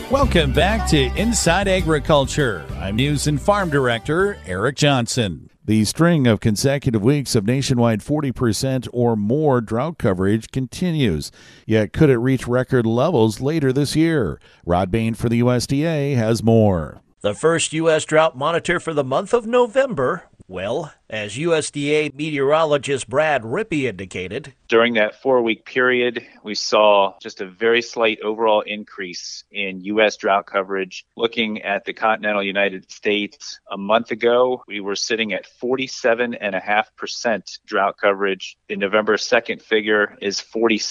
Welcome back to Inside Agriculture. I'm News and Farm Director Eric Johnson. The string of consecutive weeks of nationwide 40% or more drought coverage continues. Yet could it reach record levels later this year? Rod Bain for the USDA has more. The first U.S. drought monitor for the month of November, well, as USDA meteorologist Brad Rippey indicated, during that 4-week period, we saw just a very slight overall increase in U.S. drought coverage. Looking at the continental United States, a month ago, we were sitting at 47.5% drought coverage. The November 2nd figure is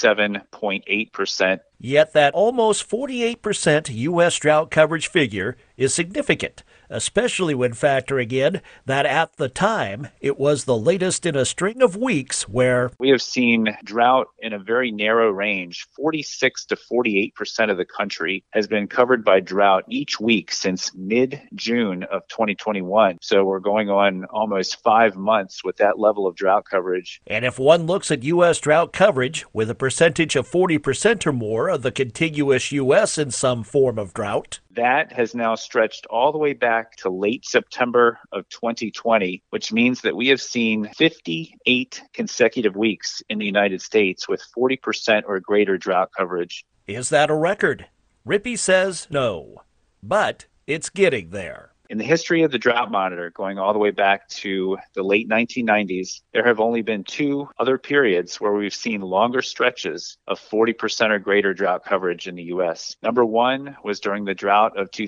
47.8%. Yet that almost 48% U.S. drought coverage figure is significant, especially when factoring in that at the time, it was the latest in a string of weeks where we have seen drought in a very narrow range. 46 to 48% of the country has been covered by drought each week since mid-June of 2021. So we're going on almost 5 months with that level of drought coverage. And if one looks at U.S. drought coverage with a percentage of 40% or more of the contiguous U.S. in some form of drought, that has now stretched all the way back to late September of 2020, which means that we have seen 58 consecutive weeks in the United States with 40% or greater drought coverage. Is that a record? Rippey says no, but it's getting there. In the history of the drought monitor, going all the way back to the late 1990s, there have only been 2 other periods where we've seen longer stretches of 40% or greater drought coverage in the U.S. Number 1 was during the drought of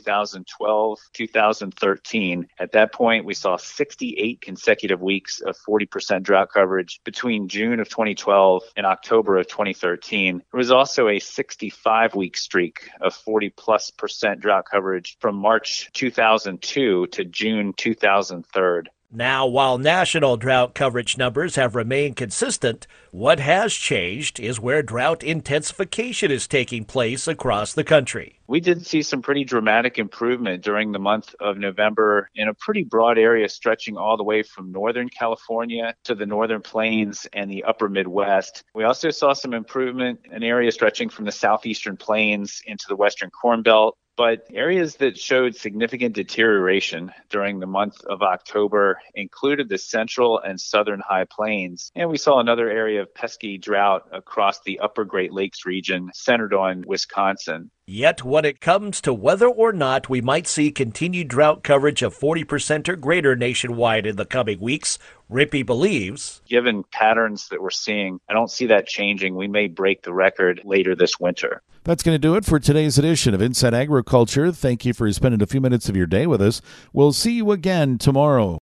2012-2013. At that point, we saw 68 consecutive weeks of 40% drought coverage between June of 2012 and October of 2013. There was also a 65-week streak of 40+% drought coverage from March 2002 to June 2003. Now, while national drought coverage numbers have remained consistent, what has changed is where drought intensification is taking place across the country. We did see some pretty dramatic improvement during the month of November in a pretty broad area stretching all the way from northern California to the northern plains and the upper Midwest. We also saw some improvement in areas stretching from the southeastern plains into the western Corn Belt. But areas that showed significant deterioration during the month of October included the central and southern high plains. And we saw another area of pesky drought across the upper Great Lakes region centered on Wisconsin. Yet when it comes to whether or not we might see continued drought coverage of 40% or greater nationwide in the coming weeks, Rippey believes, given patterns that we're seeing, I don't see that changing. We may break the record later this winter. That's going to do it for today's edition of Inside Agriculture. Thank you for spending a few minutes of your day with us. We'll see you again tomorrow.